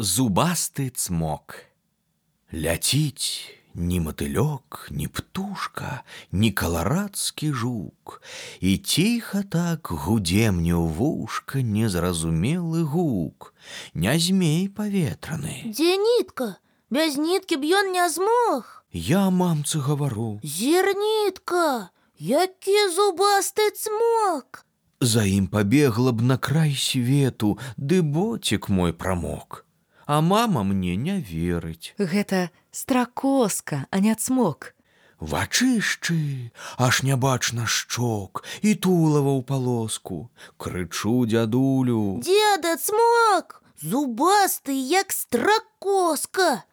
Зубасты цмок. Ляціць ні матылёк, ні птушка, ні каларадскі жук, і ціха так гудзе мне ў вушка незразумелы гук, не змей паветраны. Дзе нітка? Без ніткі б ён не змог. Я мамцы гавару. Зернітка, які зубасты цмок. За ім пабегла б на край свету, ды боцік мой прамок. А мама мне не верыць. Гэта стракоска, а не цмок. Вачышчы, аж не бачна шчок, і тулава ў палоску. Крычу дзядулю. Дзеда, цмок, зубасты, як стракоска.